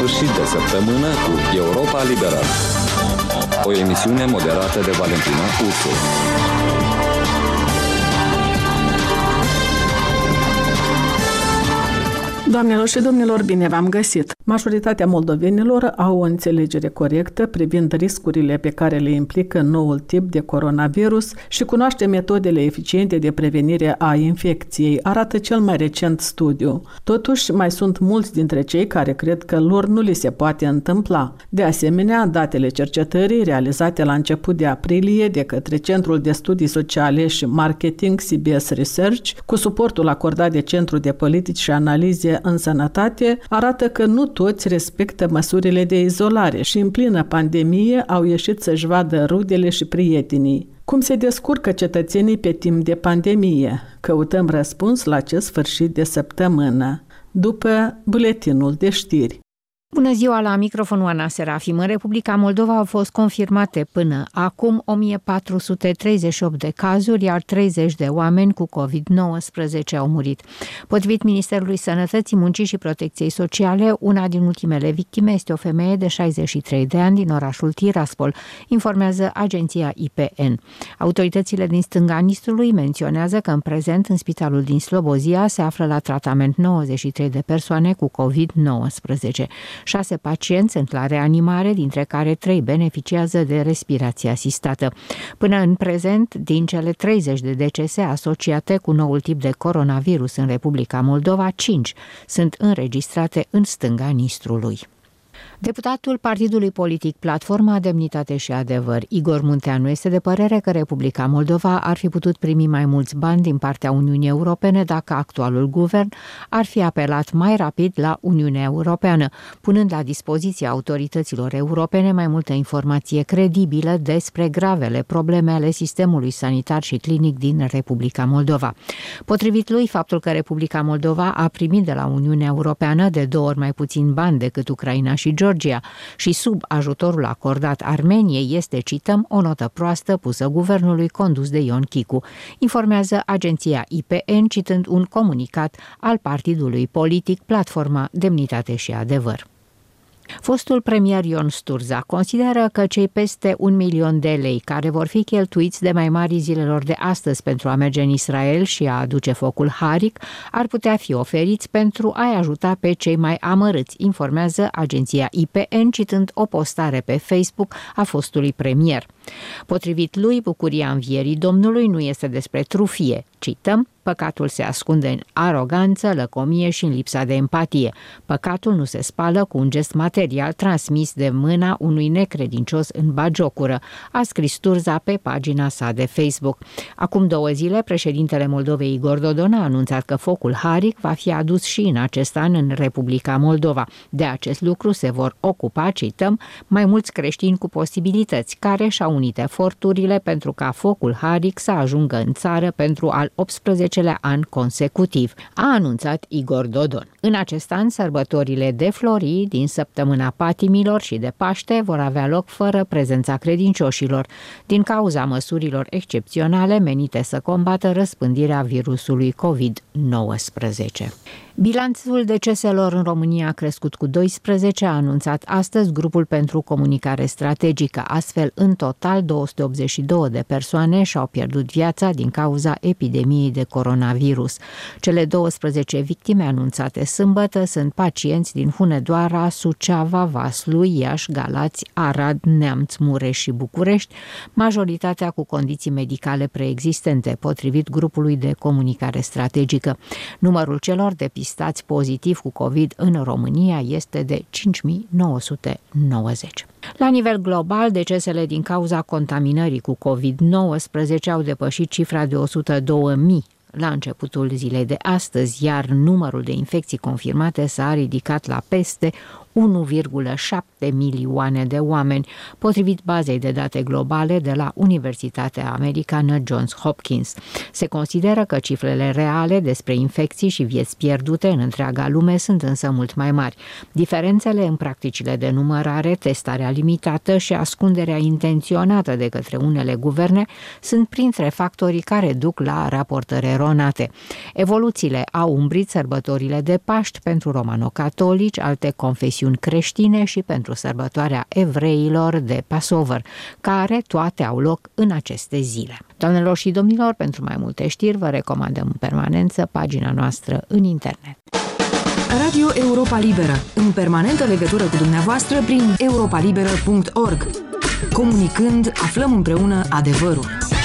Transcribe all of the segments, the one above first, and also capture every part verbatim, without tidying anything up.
sfârșit de săptămână cu Europa Liberă. O emisiune moderată de Valentina Ursu. Doamnelor și domnilor, bine v-am găsit! Majoritatea moldovenilor au o înțelegere corectă privind riscurile pe care le implică noul tip de coronavirus și cunoaște metodele eficiente de prevenire a infecției, arată cel mai recent studiu. Totuși, mai sunt mulți dintre cei care cred că lor nu li se poate întâmpla. De asemenea, datele cercetării realizate la început de aprilie de către Centrul de Studii Sociale și Marketing C B S Research, cu suportul acordat de Centrul de Politici și Analize în Sănătate, arată că nu toți respectă măsurile de izolare și în plină pandemie au ieșit să-și vadă rudele și prietenii. Cum se descurcă cetățenii pe timp de pandemie? Căutăm răspuns la acest sfârșit de săptămână, după buletinul de știri. Bună ziua, la microfonul Ana Serafim. În Republica Moldova au fost confirmate până acum o mie patru sute treizeci și opt de cazuri, iar treizeci de oameni cu covid nouăsprezece au murit. Potrivit Ministerului Sănătății, Muncii și Protecției Sociale, una din ultimele victime este o femeie de șaizeci și trei de ani din orașul Tiraspol, informează agenția I P N. Autoritățile din stânga Nistrului menționează că în prezent în spitalul din Slobozia se află la tratament nouăzeci și trei de persoane cu covid nouăsprezece. Șase pacienți sunt la reanimare, dintre care trei beneficiază de respirație asistată. Până în prezent, din cele treizeci de decese asociate cu noul tip de coronavirus în Republica Moldova, cinci sunt înregistrate în stânga Nistrului. Deputatul partidului politic Platforma, Demnitate și Adevăr, Igor Munteanu, este de părere că Republica Moldova ar fi putut primi mai mulți bani din partea Uniunii Europene dacă actualul guvern ar fi apelat mai rapid la Uniunea Europeană, punând la dispoziția autorităților europene mai multă informație credibilă despre gravele probleme ale sistemului sanitar și clinic din Republica Moldova. Potrivit lui, faptul că Republica Moldova a primit de la Uniunea Europeană de două ori mai puțin bani decât Ucraina și Georgia și sub ajutorul acordat Armeniei este, cităm, o notă proastă pusă guvernului condus de Ion Chicu, informează agenția I P N citând un comunicat al partidului politic Platforma, Demnitate și Adevăr. Fostul premier Ion Sturza consideră că cei peste un milion de lei care vor fi cheltuiți de mai mari zilelor de astăzi pentru a merge în Israel și a aduce focul Harik ar putea fi oferiți pentru a-i ajuta pe cei mai amărâți, informează agenția I P N citând o postare pe Facebook a fostului premier. Potrivit lui, bucuria învierii Domnului nu este despre trufie, cităm, păcatul se ascunde în aroganță, lăcomie și în lipsa de empatie. Păcatul nu se spală cu un gest material transmis de mâna unui necredincios în bagiocură, a scris Sturza pe pagina sa de Facebook. Acum două zile, președintele Moldovei Igor Dodon a anunțat că focul Harik va fi adus și în acest an în Republica Moldova. De acest lucru se vor ocupa, cităm, mai mulți creștini cu posibilități, care și-au unit eforturile pentru ca focul Harik să ajungă în țară pentru al optsprezecelea an consecutiv, a anunțat Igor Dodon. În acest an, sărbătorile de Flori din săptămâna patimilor și de Paște vor avea loc fără prezența credincioșilor, din cauza măsurilor excepționale menite să combată răspândirea virusului covid nouăsprezece. Bilanțul deceselor în România a crescut cu doisprezece, a anunțat astăzi Grupul pentru Comunicare Strategică. Astfel, în total, două sute optzeci și două de persoane și-au pierdut viața din cauza epidemiei de coronavirus. Cele douăsprezece victime anunțate sâmbătă sunt pacienți din Hunedoara, Suceava, Vaslui, Iași, Galați, Arad, Neamț, Mureș și București, majoritatea cu condiții medicale preexistente, potrivit Grupului de Comunicare Strategică. Numărul celor depistați stați pozitiv cu COVID în România este de cinci mii nouă sute nouăzeci. La nivel global, decesele din cauza contaminării cu covid nouăsprezece au depășit cifra de o sută două mii la începutul zilei de astăzi, iar numărul de infecții confirmate s-a ridicat la peste unu virgulă șapte milioane de oameni, potrivit bazei de date globale de la Universitatea Americană Johns Hopkins. Se consideră că cifrele reale despre infecții și vieți pierdute în întreaga lume sunt însă mult mai mari. Diferențele în practicile de numărare, testarea limitată și ascunderea intenționată de către unele guverne sunt printre factorii care duc la raportări eronate. Evoluțiile au umbrit sărbătorile de Paști pentru romano-catolici, alte confesiuni tradițiuni creștine și pentru sărbătoarea evreilor de Passover, care toate au loc în aceste zile. Doamnelor și domnilor, pentru mai multe știri vă recomandăm în permanență pagina noastră în internet. Radio Europa Liberă, în permanentă legătură cu dumneavoastră prin europa liberă punct org. Comunicând, aflăm împreună adevărul.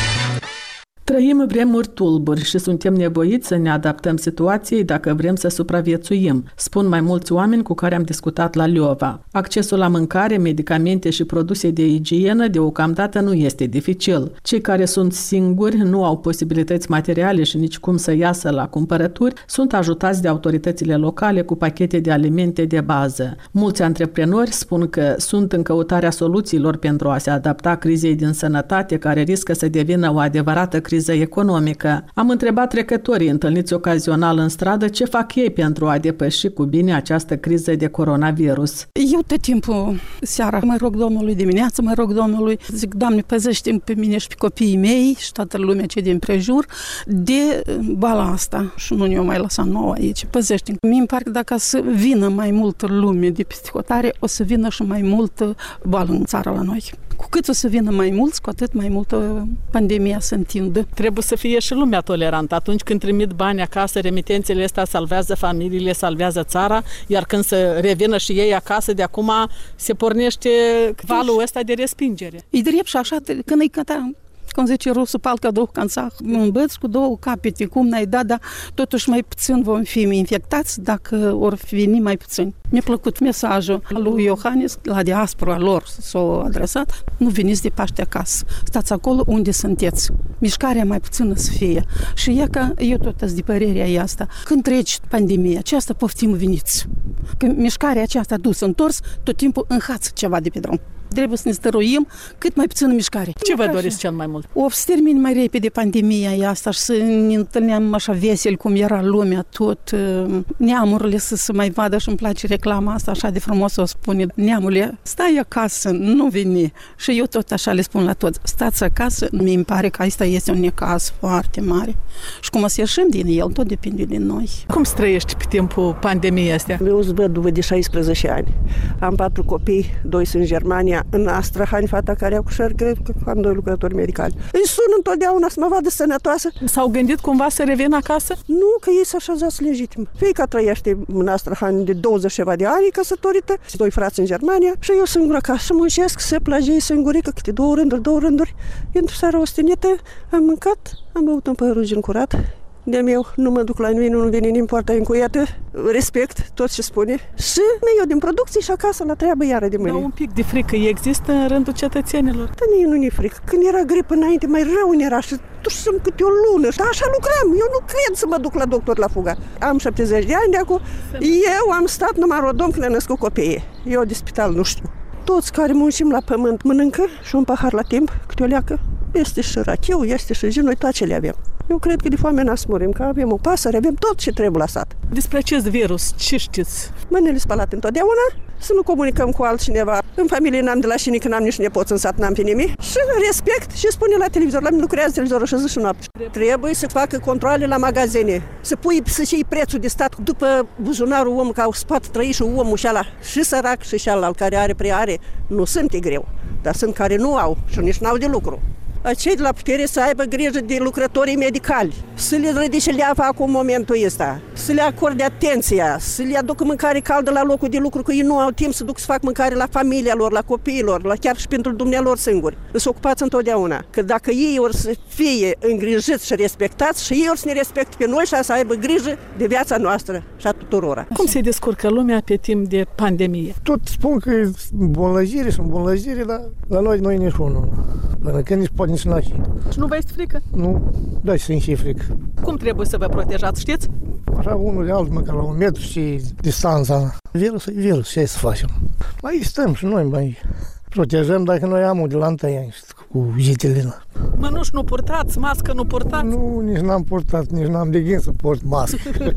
Trăim vremuri tulburi și suntem nevoiți să ne adaptăm situației dacă vrem să supraviețuim, spun mai mulți oameni cu care am discutat la Liova. Accesul la mâncare, medicamente și produse de igienă deocamdată nu este dificil. Cei care sunt singuri, nu au posibilități materiale și nici cum să iasă la cumpărături, sunt ajutați de autoritățile locale cu pachete de alimente de bază. Mulți antreprenori spun că sunt în căutarea soluțiilor pentru a se adapta crizei din sănătate, care riscă să devină o adevărată criză economică. Am întrebat trecătorii întâlniți ocazional în stradă ce fac ei pentru a depăși cu bine această criză de coronavirus. Eu tot timpul seara mă rog Domnului, dimineața mă rog Domnului, zic, Doamne, păzește-mi pe mine și pe copiii mei și toată lumea ce din prejur de boala asta și nu ne-o mai lăsa nouă aici. Păzește-mi. Mie îmi pare că dacă să vină mai multă lume de peste hotare, o să vină și mai multă boală în țară la noi. Cu cât o să vină mai mulți, cu atât mai multă pandemia se întindă. Trebuie să fie și lumea tolerantă. Atunci când trimit bani acasă, remitențele astea salvează familiile, salvează țara, iar când să revină și ei acasă, de acum se pornește valul ăsta de respingere. E drept și așa, când e căta, cum zice rusul, palca două canțah, un băț cu două capete, cum n-ai dat, dar totuși mai puțin vom fi infectați dacă or veni mai puțin. Mi-a plăcut mesajul lui Iohannis la diaspora lor s-a adresat, nu veniți de Paște acasă, stați acolo unde sunteți. Mișcarea mai puțină să fie. Și e că eu tot de părerea asta. Când trece pandemia aceasta, poftim veniți. Când mișcarea aceasta dus întors, tot timpul înhață ceva de pe drum. Trebuie să ne stăruim cât mai puțină mișcare. Ce vă doriți cel mai mult? O să termine mai repede pandemia asta și să ne întâlneam așa vesel cum era lumea, tot neamurile să se mai vadă și îmi place reclama asta așa de frumos o spune. Neamule, stai acasă, nu veni. Și eu tot așa le spun la toți, stați acasă, mi-mi pare că asta este un necaz foarte mare. Și cum o să ieșim din el, tot depinde de noi. Cum să trăiești pe timpul pandemiei astea? Eu sunt văduvă de șaisprezece ani. Am patru copii, doi sunt în Germania, în Astrahani, fata care acușor greu, că am doi lucrători medicali. Îi sun întotdeauna să mă vadă sănătoasă. S-au gândit cumva să revină acasă? Nu, că ei s-a așezat legitim. Fiica trăiește în Astrahani de douăzeci ceva de ani, căsătorită, doi frați în Germania și eu singură acasă să muncesc, să plăgei singurică, câte două rânduri, două rânduri. Într-o seară ostenită, am mâncat, am băut un păr rugen curat. De-am eu nu mă duc la noi, nu vine nimeni poarta încuiată, respect tot ce spune și eu din producție și acasă la treabă iară de mâine. Dar un pic de frică există în rândul cetățenilor? Dar mie nu ne frică. Când era gripă înainte, mai rău ne era și tușăm câte o lună. Dar așa lucram. Eu nu cred să mă duc la doctor la fuga. Am șaptezeci de ani de acum. Eu am stat numai rodom când am născut copiii. Eu de spital nu știu. Toți care muncim la pământ mănâncă și un pahar la timp, câte o leacă. Este și rachiu, este și gin, noi toate le avem. Eu cred că de foame n-am să murim, că avem o pasăre, avem tot ce trebuie la sat. Despre acest virus, ce știți? Mâinile spălate întotdeauna, să nu comunicăm cu altcineva. În familie n-am de la șini, că n-am nici nepoți în sat, n-am pe nimic. Și respect și spune la televizor, la mine lucrează televizorul și zi și noapte. Trebuie să facă controle la magazine, să pui să și prețul de stat după buzunarul omului, că au spate trăi și omul și ala, și sărac și celălalt care are prea are, nu sunt e greu, dar sunt care nu au și nici n-au de lucru. Cei de la putere să aibă grijă de lucrătorii medicali, să le ridice leava acum momentul ăsta, să le acorde atenția, să le aducă mâncare caldă la locul de lucru, că ei nu au timp să duc să fac mâncare la familia lor, la copiilor, la chiar și pentru dumnealor singuri. Să ocupați întotdeauna, că dacă ei or să fie îngrijiți și respectați și ei or să ne respecte pe noi și să aibă grijă de viața noastră și a tuturora. Cum se descurcă lumea pe timp de pandemie? Tot spun că e îmbunătățire și îmbunătățire, dar la noi noi nici unul. Până când nici poate nici n-ai. Și nu vă este frică? Nu, da, să și frică. Cum trebuie să vă protejați, știți? Așa unul de altul, măcar la un metru și distanța. Virus e virus, ce să facem? Mai stăm și noi mai protejăm dacă noi am de la întâi ani cu jitelina. Mănuși nu purtați, mască nu purtați? Nu, nici n-am purtat, nici n-am de gând să port mască.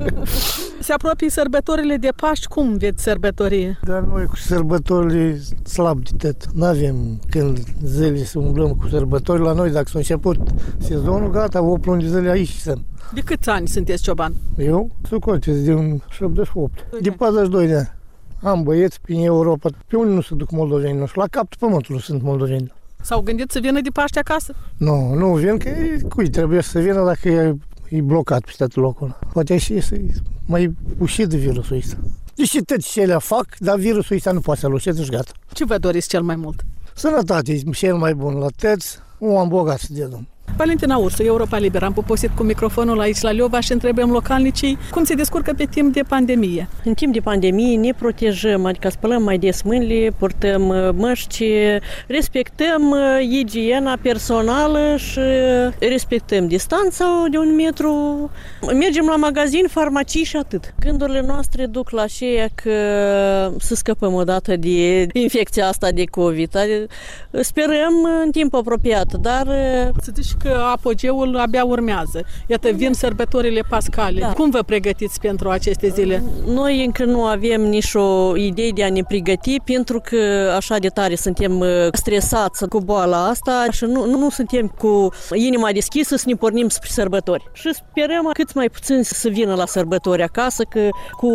Se apropie sărbătorile de Paști, cum veți sărbători? Dar noi cu sărbătorile slab de tot. N-avem când zile să umblăm cu sărbători la noi, dacă s-a început sezonul, gata, opt luni de zile aici sunt. De câți ani sunteți cioban? Eu? Sucotez, din șaptezeci și opt. De patruzeci și doi de ani. am băieți prin Europa. Pe unde nu se duc moldovenii noștri? La capul pământului sunt moldoveni. S-au gândit să vină de Paște acasă? Nu, nu vin, că cui trebuie să vină dacă e, e blocat pe tot locul. Poate și să mai ușit de virusul ăsta. Deci toți ce le fac, dar virusul ăsta nu poate să-l ușeți și gata. Ce vă doriți cel mai mult? Sănătate e cel mai bun la toți, un am bogat de domnul. Valentina Ursu, Europa Liberă. Am poposit cu microfonul aici la Leova și întrebăm localnicii cum se descurcă pe timp de pandemie. În timp de pandemie ne protejăm, adică spălăm mai des mâinile, purtăm măști, respectăm igiena personală și respectăm distanța de un metru. Mergem la magazin, farmacii și atât. Gândurile noastre duc la aceea că să scăpăm odată de infecția asta de COVID. Sperăm în timp apropiat, dar... Să zici că apogeul abia urmează. Iată, vin sărbătorile pascale. Da. Cum vă pregătiți pentru aceste zile? Noi încă nu avem nicio idee de a ne pregăti, pentru că așa de tare suntem stresați cu boala asta și nu, nu suntem cu inima deschisă să ne pornim spre sărbători. Și sperăm cât mai puțin să vină la sărbători acasă, că cu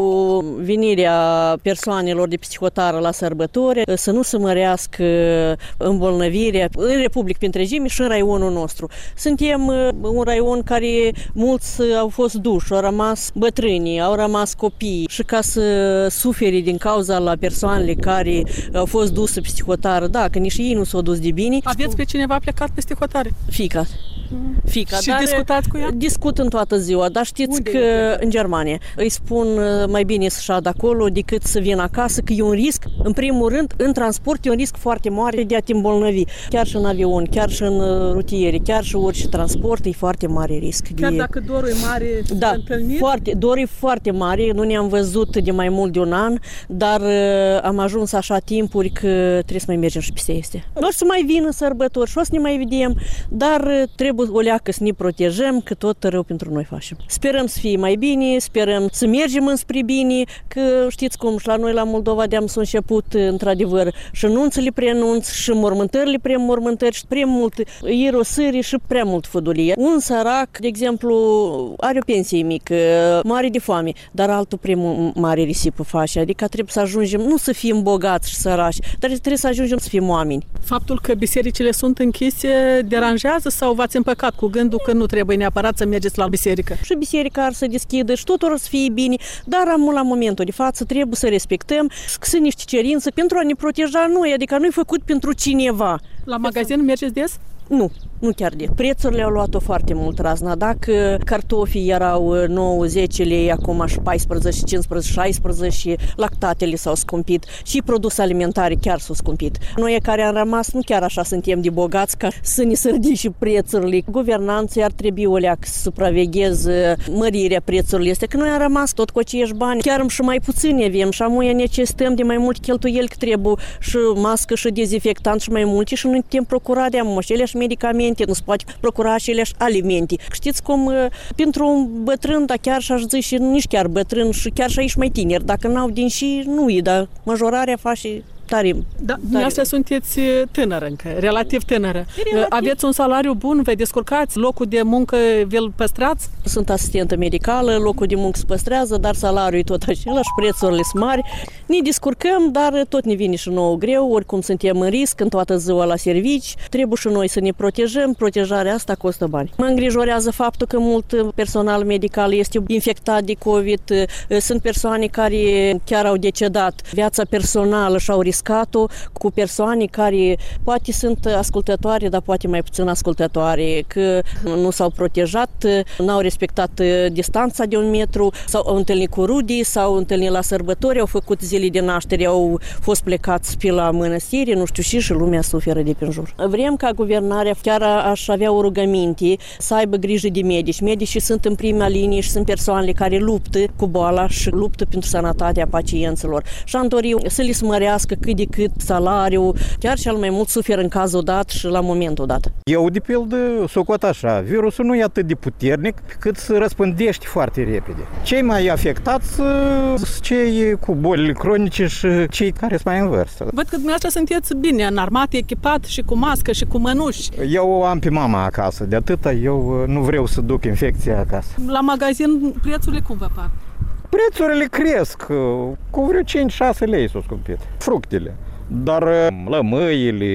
venirea persoanelor de psihotară la sărbători să nu se mărească îmbolnăvirea în Republica Întregime și în raionul nostru. Suntem un raion care mulți au fost duși, au rămas bătrâni, au rămas copii și ca să suferi din cauza la persoanele care au fost duse pe psihotară, da, că nici ei nu s-au dus de bine. Aveți pe cineva plecat peste hotare? Fica. Fica. Și dar discutați cu ea? Discut în toată ziua, dar știți Unde că e? În Germania. Îi spun mai bine să șadă acolo decât să vină acasă, că e un risc, în primul rând, în transport e un risc foarte mare de a te îmbolnăvi. Chiar și în avion, chiar și în rutiere, chiar și orice transport e foarte mare risc. Chiar de... dacă dorul e mare, da, întâlnit? Foarte, dorul e foarte mare, nu ne-am văzut de mai mult de un an, dar uh, am ajuns așa timpuri că trebuie să mai mergem și peste este. Nu o să mai vină sărbători și o să ne mai vedem, dar uh, trebuie o leacă să ne protejăm, că tot rău pentru noi facem. Sperăm să fie mai bine, sperăm să mergem înspre bine, că știți cum, și la noi la Moldova de-am s-a început într-adevăr și nunțele preanunț, și mormântările pre-mormântări, și prea mult irosări și prea mult fădulie. Un sărac, de exemplu, are o pensie mică, mare de foame, dar altul prea mare risipă face, adică trebuie să ajungem, nu să fim bogați și sărași, dar trebuie să ajungem să fim oameni. Faptul că bisericile sunt închise deranjează sau v-ați împăcat cu gândul că nu trebuie neapărat să mergeți la biserică? Și biserica ar să deschidă și totul ar să fie bine, dar am la momentul de față trebuie să respectăm, să sunt niște cerințe pentru a ne proteja noi, adică nu-i făcut pentru cineva. La magazin mergeți des? Nu, nu chiar de. Prețurile au luat-o foarte mult razna. Dacă cartofii erau nouă zece lei, acum și paisprezece, cincisprezece, șaisprezece, lactatele s-au scumpit și produse alimentare chiar s-au scumpit. Noi care am rămas nu chiar așa suntem de bogați ca să ne sărdi și prețurile. Guvernanții ar trebui o leacă să supravegheze mărirea prețurilor. Este că noi am rămas tot cu aceiași bani, chiar și mai puțini avem și amuia necesităm de mai mult cheltuieli, că trebuie și mască și dezinfectant și mai multe și nu putem procura de amu aceleași medicamente, nu se poate procura aceleași alimente. Știți cum, pentru un bătrân, dar chiar și-aș zice și nici chiar bătrân și chiar și aici mai tineri, dacă n-au din și nu e, dar majorarea face tare. Da, dumneavoastră sunteți tânără încă, relativ tânără. Relativ. Aveți un salariu bun, vă descurcați, locul de muncă vi-l păstrați? Sunt asistentă medicală, locul de muncă se păstrează, dar salariul e tot același, prețurile sunt mari. Ne descurcăm, dar tot ne vine și nouă greu, oricum suntem în risc în toată ziua la servici. Trebuie și noi să ne protejăm, protejarea asta costă bani. Mă îngrijorează faptul că mult personal medical este infectat de COVID, sunt persoane care chiar au decedat. Viața personală și-au riscat-o cu persoane care poate sunt ascultătoare, dar poate mai puțin ascultătoare, că nu s-au protejat, n-au respectat distanța de un metru, s-au întâlnit cu rudii, s-au întâlnit la sărbători, au făcut zile de naștere, au fost plecați pe la mănăstire, nu știu și, și lumea suferă de prin jur. Vrem ca guvernarea, chiar aș avea o rugăminte, să aibă grijă de medici. Medicii sunt în prima linie și sunt persoanele care luptă cu boala și luptă pentru sănătatea pacienților. Și am dorit să li smărească cât de cât salariul, chiar cel mai mult suferă în cazul dat și la momentul dat. Eu, de pildă, socot așa, virusul nu e atât de puternic cât se răspândește foarte repede. Cei mai afectați sunt cei cu bolile cronice și cei care sunt mai în vârstă. Văd că dumneavoastră sunteți bine înarmat, echipat și cu mască și cu mănuși. Eu am pe mama acasă, de atâta eu nu vreau să duc infecția acasă. La magazin prețurile cum vă par? Prețurile cresc, cu vreo cinci șase lei s-au scumpit, fructele. Dar lămâile,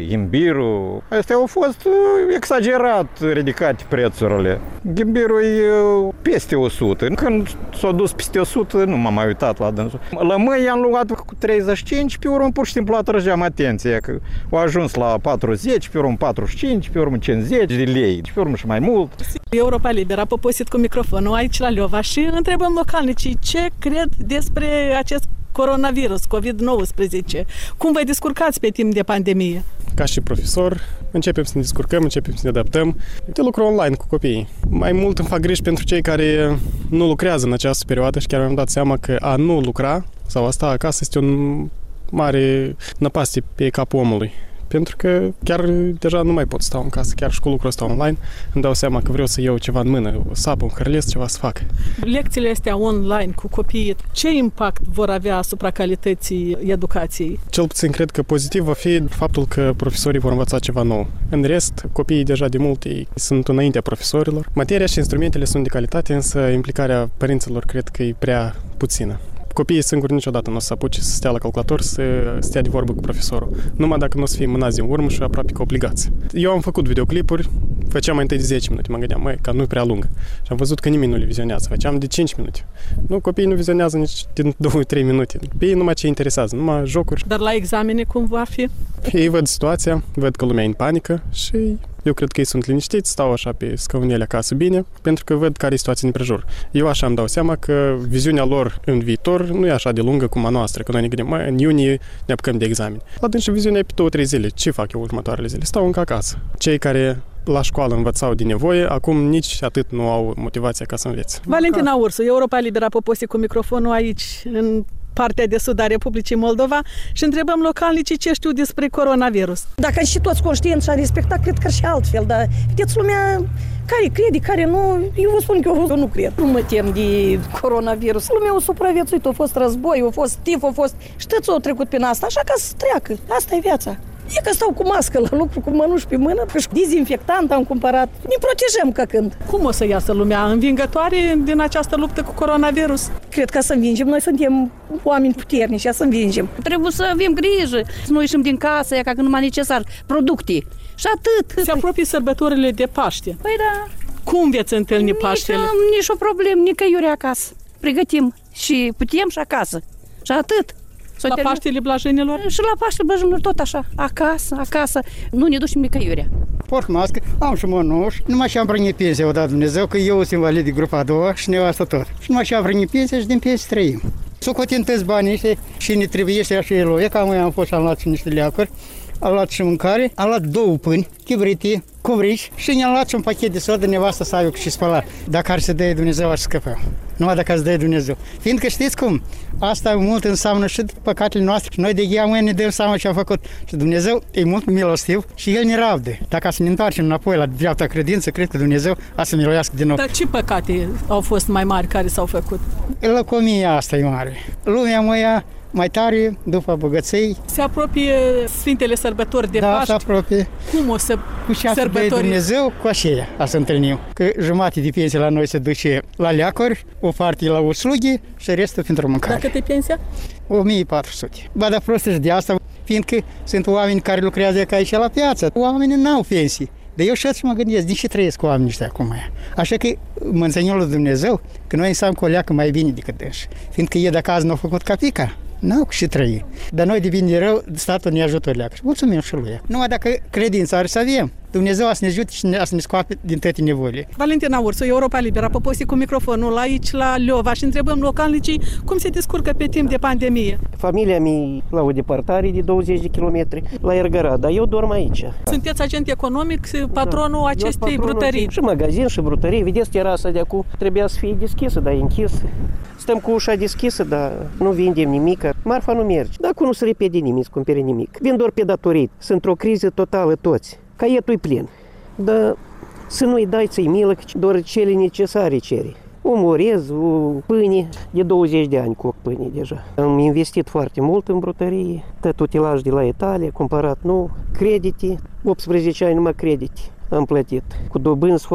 imbirul, astea au fost exagerat ridicate prețurile. Imbirul e peste o sută. Când s-a dus peste o sută, nu m-am mai uitat la dânsul. Lămâi am luat cu treizeci și cinci, pe urmă pur și simplu atrăgeam atenție, că au ajuns la patruzeci, pe urmă patruzeci și cinci, pe urmă cincizeci de lei, pe urmă și mai mult. Europa Liberă a poposit cu microfonul aici la Leova și întrebăm localnicii ce cred despre acest coronavirus, covid nouăsprezece. Cum vă descurcați pe timp de pandemie? Ca și profesor, începem să ne descurcăm, începem să ne adaptăm. De lucru online cu copiii. Mai mult îmi fac griji pentru cei care nu lucrează în această perioadă și chiar mi-am dat seama că a nu lucra sau a sta acasă este un mare năpastie pe capul omului. Pentru că chiar deja nu mai pot sta în casă, chiar și cu lucrul ăsta online. Îmi dau seama că vreau să iau ceva în mână, o sapă, un hârlesc, ceva să fac. Lecțiile astea online cu copiii, ce impact vor avea asupra calității educației? Cel puțin cred că pozitiv va fi faptul că profesorii vor învăța ceva nou. În rest, copiii deja de mult ei sunt înaintea profesorilor. Materia și instrumentele sunt de calitate, însă implicarea părinților cred că e prea puțină. Copiii singuri niciodată nu o să apuce să stea la calculator, să stea de vorbă cu profesorul. Numai dacă nu o să fie mânați din urmă și aproape că obligați. Eu am făcut videoclipuri, făceam mai întâi de zece minute, mă gândeam, măi, că nu e prea lungă. Și am văzut că nimeni nu le vizionează, făceam de cinci minute. Nu, copiii nu vizionează nici din două trei minute. Copiii numai ce interesează, numai jocuri. Dar la examene cum va fi? Ei văd situația, văd că lumea e în panică și eu cred că ei sunt liniștiți, stau așa pe scaunele acasă bine, pentru că văd care e situația în prejur. Eu așa îmi dau seama că viziunea lor în viitor nu e așa de lungă cum a noastră, că noi ne gândim, mă, în iunie ne apucăm de examen. La dânsul viziunea e pe două trei zile. Ce fac eu următoarele zile? Stau încă acasă. Cei care la școală învățau de nevoie, acum nici atât nu au motivația ca să învețe. Valentina Ursu, Europa Liberă a poposit cu microfonul aici, în partea de sud a Republicii Moldova și întrebăm localnicii ce știu despre coronavirus. Dacă și toți conștienți și-ar respecta, cred că și altfel, dar vedeți lumea care crede, care nu, eu vă spun că eu, eu nu cred. Nu mă tem de coronavirus. Lumea a supraviețuit, a fost război, a fost tif, a fost... Știți, au trecut prin asta, așa ca să treacă. Asta e viața. E că stau cu mască la lucru, cu mănuși pe mână, și dezinfectant am cumpărat. Ne protejăm ca când. Cum o să iasă lumea învingătoare din această luptă cu coronavirus? Cred că să învingem. Noi suntem oameni puternici, să învingem. Trebuie să avem grijă, să nu ieșim din casă, ca când numai necesar, producte. Și atât. Se apropie sărbătorile de Paște. Păi da. Cum veți întâlni Paștele? Nici, nici o problemă, nicăiuri acasă. Pregătim și putem și acasă. Și atât. La Paștele Blajinilor? Și la Paștele Blajinilor tot așa, acasă, acasă. Nu ne ducem nicăiurea. Port mască, am și mănuși, numai și am primit pensie, o dat Dumnezeu, că eu sunt invalid de grupa a doua și nevastă tot. Și numai și am primit pensie și din pensie trăim. Socotim toți banii ăștia și ne trebuie să și el. E ca noi am fost și am luat și niște leacuri, am luat și mâncare, am luat două pâini, chibriti, covrici și ne-am luat și un pachet de sodă, nevastă să aibă și spălat. Dacă ar să dea Dumnezeu, aș scăpa. Numai dacă îți dă Dumnezeu. Fiindcă știți cum? Asta mult înseamnă și păcatele noastre. Noi de ghea mâine ne dăm seama ce am făcut. Și Dumnezeu e mult milostiv și El ne rabde. Dacă să ne întoarcem înapoi la dreapta credință, cred că Dumnezeu a să miluiască din nou. Dar ce păcate au fost mai mari care s-au făcut? Lăcomia asta e mare. Lumea măia mai tare după bogăței. Se apropie Sfintele Sărbători de da, Paști. Da, se apropie. Cum o să cu sărbători? Cu Dumnezeu, cu aceea a să întâlnim. Că jumătate de pensie la noi se duce la leacuri, o parte la uslugi și restul pentru mâncare. Dacă te pensia? o mie patru sute. Ba, dar prostă și de asta, fiindcă sunt oameni care lucrează ca aici la piață. Oamenii n-au pensii. Dar eu și mă gândesc, din ce trăiesc cu oamenii ăștia acum? Așa că mă înțeleg lui Dumnezeu că noi înseamnă cu o leacă mai bine decât dânși. Fiindcă ei dacă azi n-au făcut capica, n-au și trăi. Dar noi de bine de rău, statul ne ajută o leacă. Și mulțumim și lui. Numai dacă credința are să avem, Dumnezeu a să ne ajute și a să ne scoate din toate nevoile. Valentina Ursu, Europa Liberă, a poposit cu microfonul aici la Leova și întrebăm localnicii cum se descurcă pe timp de pandemie. Familia mea la o depărtare de douăzeci de kilometri la Ergăra, dar eu dorm aici. Sunteți agent economic, patronul da, acestei brutării. Și magazin și brutării. Vedeți, terasa de acum trebuia să fie deschisă, dar e închisă. Stăm cu ușa deschisă, dar nu vindem nimic. Marfa nu merge. Dacă nu se repede nimic, să cumpere nimic. Vin doar pe datorii. Sunt într-o criză totală toți. Caietul e plin. Dar să nu-i dai ți-i milă, doar cele necesare cere. Un orez, o pâine, de douăzeci de ani coc pâine deja. Am investit foarte mult în brutărie, tot utilaj de la Italia, cumpărat nou, credite, optsprezece ani numai credite am plătit, cu dobânzi foarte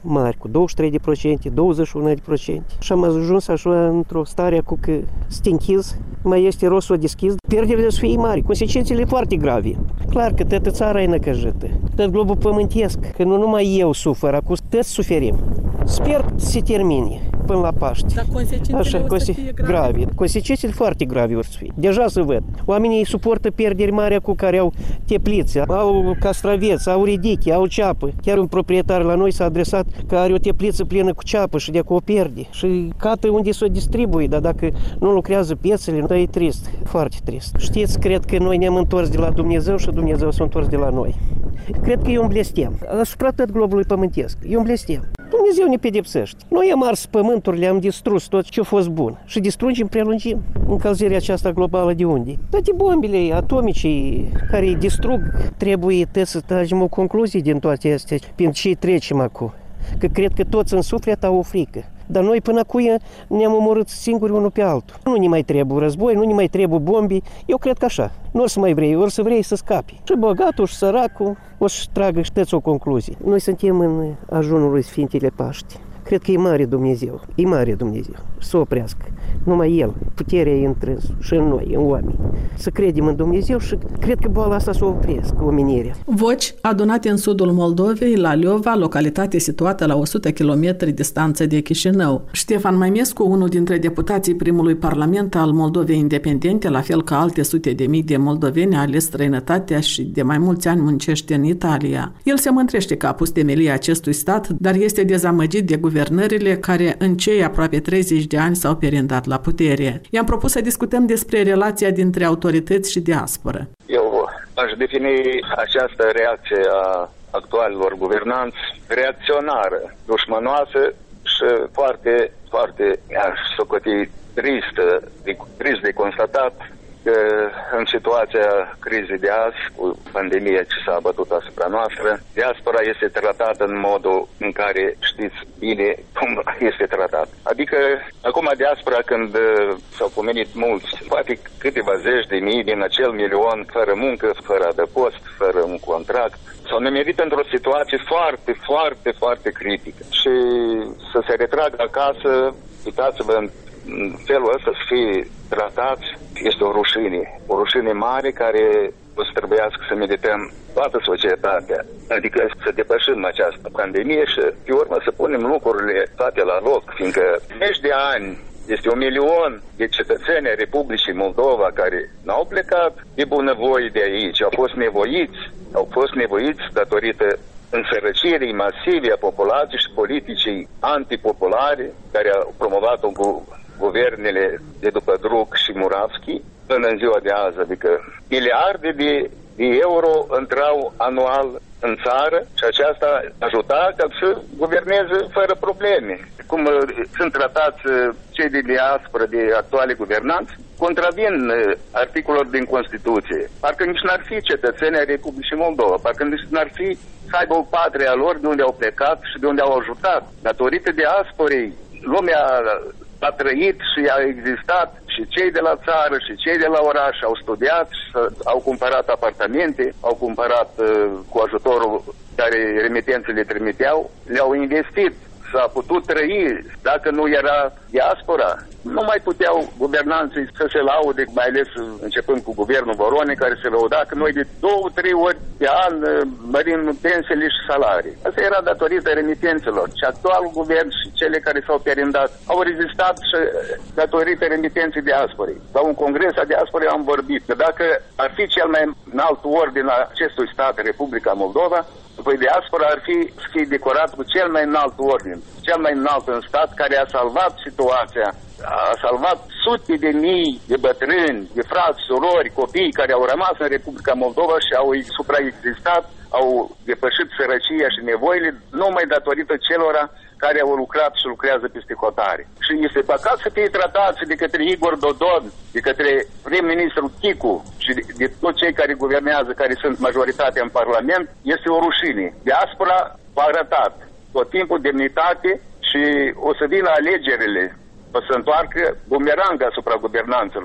mari, cu douăzeci și trei la sută, douăzeci și unu la sută. Și am ajuns așa într-o stare cu că să te închizi, mai este rost să o deschizi, pierderile să fie mari, consecințele foarte grave. Clar că toată țara e năcăjită, tot globul pământesc, că nu numai eu sufer, acum toți suferim. Sper să se termine până la Paște. Dar consecințele așa, o să conse- fie grave? grave. Consecințele foarte grave vor să fie. Deja se văd. Oamenii suportă pierderi mari cu care au teplițe, au castraveți, au ridiche, au ceapă. Chiar un proprietar la noi s-a adresat că are o tepliță plină cu ceapă și de acolo o pierde. Și cată unde să o distribui, dar dacă nu lucrează piețele, e trist, foarte trist. Știți, cred că noi ne-am întors de la Dumnezeu și Dumnezeu s-a întors de la noi. Cred că e un blestem. Asupra tot globului pământesc. E un blestem. Dumnezeu ne pedepsește. Noi am ars pământurile, am distrus tot ce a fost bun. Și distrugem, prelungim. Încălzirea aceasta globală de unde? Toate bombele atomice care îi distrug, trebuie să tragem o concluzie din toate astea, prin ce trecem acum. Că cred că toți în suflet au o frică. Dar noi până acum ne-am omorât singuri unul pe altul. Nu ne mai trebuie război, nu ne mai trebuie bombi. Eu cred că așa. Nu o să mai vrei, o să vrei să scapi. Și bogatul și săracul o să tragă și o concluzie. Noi suntem în ajunul lui Sfintele Paști. Cred că e mare Dumnezeu, e mare Dumnezeu, să oprească. Numai El, puterea e între și în noi, în oameni. Să credem în Dumnezeu și cred că boala asta să o opresc, omenirea. Voci adunate în sudul Moldovei, la Leova, localitate situată la o sută de kilometri distanță de Chișinău. Ștefan Maimescu, unul dintre deputații primului parlament al Moldovei independente, la fel ca alte sute de mii de moldoveni, a ales străinătatea și de mai mulți ani muncește în Italia. El se mândrește că a pus temelia acestui stat, dar este dezamăgit de guvernările care în cei aproape treizeci de ani s-au perindat la putere. I-am propus să discutăm despre relația dintre autorități și diasporă. Eu aș defini această reacție a actualilor guvernanți reacționară, dușmănoasă și foarte, foarte, aș socoti, tristă, trist de constatat că în situația crizei de azi, cu pandemia ce s-a abătut asupra noastră, diaspora este tratată în modul în care știți bine cum este tratat. Adică, acum diaspora, când s-au pomenit mulți, poate câteva zeci de mii din acel milion, fără muncă, fără adăpost, fără un contract, s-au nemerit într-o situație foarte, foarte, foarte critică. Și să se retragă acasă, uitați-vă în felul ăsta să fie tratați, este o rușine. O rușine mare care o să trebuiască să medităm toată societatea. Adică să depășim această pandemie și, pe urmă, să punem lucrurile toate la loc, fiindcă zeci de ani este un milion de cetățeni ai Republicii Moldova care n-au plecat de bunăvoie de aici, au fost nevoiți, au fost nevoiți datorită însărăcirii masive a populației și politicii antipopulare care au promovat-o cu guvernele de după Druc și Muravski până în ziua de azi, adică miliarde de, de euro intrau anual în țară și aceasta ajuta ca să guverneze fără probleme. Cum sunt tratați cei de diaspora, de actuale guvernanți, contravin articolelor din Constituție. Parcă nici n-ar fi cetățeni ai Republicii Moldova, parcă nici n-ar fi să aibă o patrie a lor de unde au plecat și de unde au ajutat. Datorită diasporei, lumea a trăit și a existat și cei de la țară și cei de la oraș au studiat, au cumpărat apartamente, au cumpărat uh, cu ajutorul care remitențele le trimiteau, le-au investit. S-a putut trăi. Dacă nu era diaspora, nu mai puteau guvernanții să se laude, mai ales începând cu guvernul Vorone, care se lăuda că noi de două, trei ori pe an mărim pensiile și salarii. Asta era datorită remitențelor. Și actualul guvern și cele care s-au perindat au rezistat și datorită remitenței diasporei. La un congres a diasporei am vorbit că dacă ar fi cel mai înalt ordin a acestui stat, Republica Moldova, păi diaspora ar fi să fie decorat cu cel mai înalt ordin, cel mai înalt în stat, care a salvat situația, a salvat sute de mii de bătrâni, de frați, surori, copii care au rămas în Republica Moldova și au supraexistat, au depășit sărăcia și nevoile, numai datorită celora care au lucrat și lucrează peste hotare. Și este păcat să fie tratați de către Igor Dodon, de către prim-ministrul Chicu și de, de toți cei care guvernează, care sunt majoritatea în Parlament, este o rușine. Diaspora a arătat tot timpul demnitate și o să vină alegerile, o să întoarcă bumerang asupra guvernanților.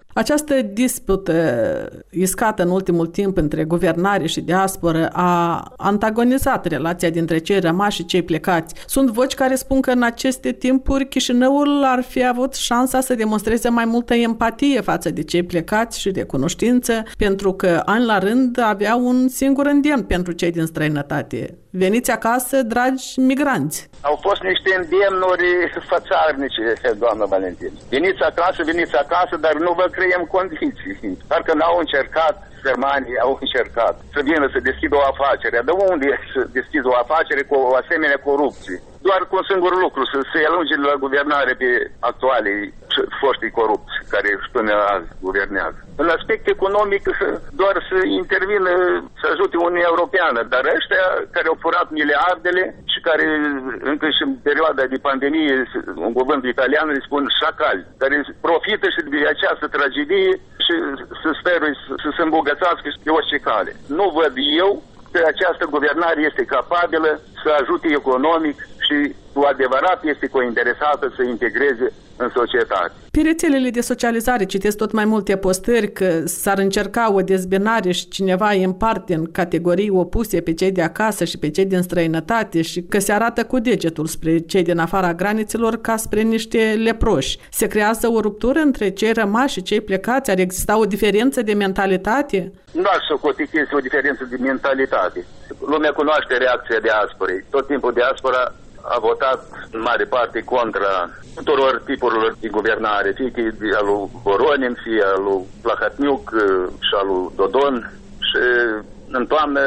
Această dispută iscată în ultimul timp între guvernare și diasporă a antagonizat relația dintre cei rămași și cei plecați. Sunt voci care spun că în aceste timpuri Chișinăul ar fi avut șansa să demonstreze mai multă empatie față de cei plecați și de cunoștință, pentru că an la rând avea un singur îndemn pentru cei din străinătate. Veniți acasă, dragi migranți! Au fost niște îndemnuri fățarnice, doamnă Valentin. Veniți acasă, veniți acasă, dar nu vă creăm condiții. Parcă n-au încercat, germanii au încercat să vină să deschidă o afacere. De unde să deschizi o afacere cu o asemenea corupție? Doar cu un singur lucru, să se alunge la guvernare pe actualii foștii corupți care până azi guvernează. În aspect economic, doar să intervină, să ajute Uniunea Europeană, dar ăștia care au furat miliardele și care încă și în perioada de pandemie, un cuvânt italian îi spun șacali, care profită și de această tragedie și să speră să se îmbogățească pe orice cale. Nu văd eu că această guvernare este capabilă să ajute economic și cu adevărat este cointeresată să integreze în societate. Pe rețelele de socializare citesc tot mai multe postări că s-ar încerca o dezbinare și cineva îi împarte în categorii opuse pe cei de acasă și pe cei din străinătate și că se arată cu degetul spre cei din afara granițelor ca spre niște leproși. Se creează o ruptură între cei rămași și cei plecați? Ar exista o diferență de mentalitate? Nu aș socoti că este o diferență de mentalitate. Lumea cunoaște reacția diasporei. Tot timpul diaspora a votat în mare parte contra tuturor tipurilor de guvernare, fie că e al lui Voronin, fie al lui Plahatniuc și al lui Dodon. Și în toamnă,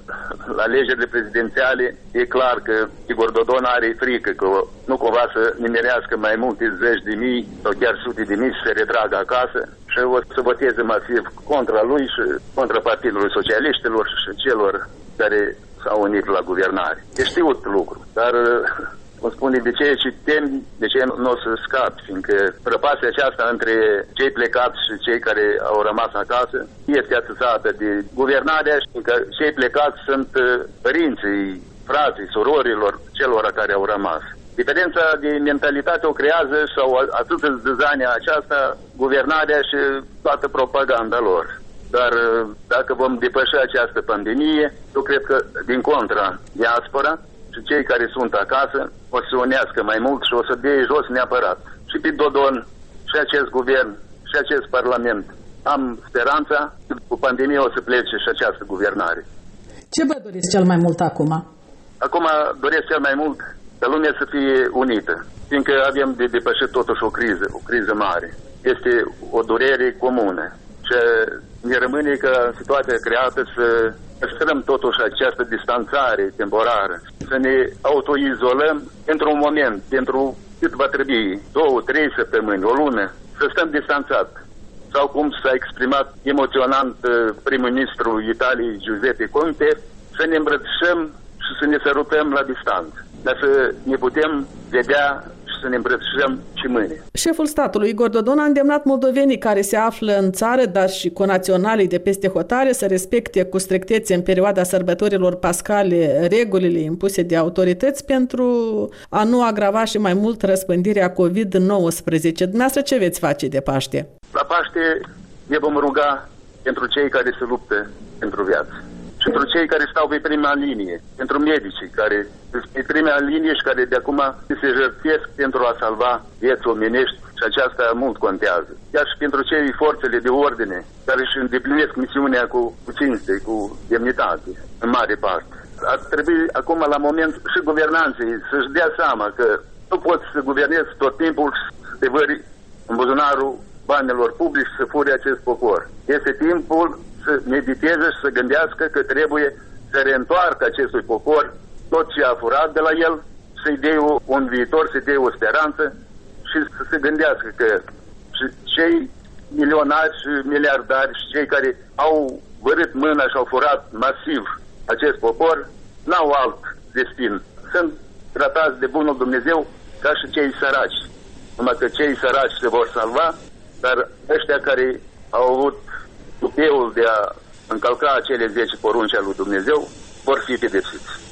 la alegerile prezidențiale, e clar că Igor Dodon are frică că nu cumva să nimerească mai multe zeci de mii sau chiar sute de mii să se retragă acasă și o să voteze masiv contra lui și contra Partidului Socialiștilor și celor care s-au unit la guvernare. E știut lucru, dar îmi spune de ce și temi, de ce nu o să scap, fiindcă prăpastia aceasta între cei plecați și cei care au rămas acasă este atâțată de guvernarea, fiindcă cei plecați sunt părinții, frații, surorilor celor care au rămas. Diferența de mentalitate o creează sau atât zâzania aceasta, guvernarea și toată propaganda lor. Dar dacă vom depăși această pandemie, eu cred că, din contra, diaspora și cei care sunt acasă o să se unească mai mult și o să dea jos neapărat. Și pe Dodon, și acest guvern, și acest parlament. Am speranța că cu pandemie o să plece și această guvernare. Ce vă doriți cel mai mult acum? Acum doresc cel mai mult ca lumea să fie unită, fiindcă avem de depășit totuși o criză, o criză mare. Este o durere comună. Și ne rămâne ca în situația creată să păstrăm totuși această distanțare temporară, să ne autoizolăm într-un moment, pentru cât va trebui, două, trei săptămâni, o lună, să stăm distanțat. Sau cum s-a exprimat emoționant prim-ministrul Italiei Giuseppe Conte, să ne îmbrățișăm și să ne sărutăm la distanță, dar să ne putem vedea să ne îmbrățișăm și mâine. Șeful statului Igor Dodon a îndemnat moldovenii care se află în țară, dar și conaționalii de peste hotare, să respecte cu strictețe în perioada sărbătorilor pascale regulile impuse de autorități pentru a nu agrava și mai mult răspândirea covid nouăsprezece. Dumneavoastră ce veți face de Paște? La Paște ne vom ruga pentru cei care se luptă pentru viață. Și pentru cei care stau pe prima linie, pentru medicii care sunt pe prima linie și care de acum se jertfesc pentru a salva vieți omenești și aceasta mult contează. Chiar și pentru cei forțele de ordine care își îndeplinesc misiunea cu, cu cinste, cu demnitate, în mare parte. Ar trebui acum la moment și guvernanții să-și dea seama că nu poți să guvernezi tot timpul să te vări în buzunarul banilor publici să fure acest popor. Este timpul să mediteze și să gândească că trebuie să reîntoarcă acestui popor tot ce a furat de la el, să-i dea un viitor, să-i dea o speranță și să se gândească că și cei milionari și miliardari și cei care au vărât mâna și au furat masiv acest popor n-au alt destin. Sunt tratați de bunul Dumnezeu ca și cei săraci. Numai că cei săraci se vor salva, dar ăștia care au avut tupeul de a încălca acele zece porunci ale lui Dumnezeu vor fi pedepsiți.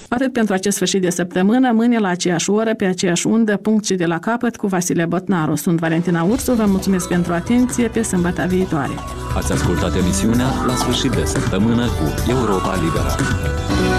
Atât pentru acest sfârșit de săptămână, mâine la aceeași oră, pe aceeași undă, punct și de la capăt cu Vasile Botnaru. Sunt Valentina Ursu, vă mulțumesc pentru atenție, pe sâmbătă viitoare. Ați ascultat emisiunea La sfârșit de săptămână cu Europa Liberă.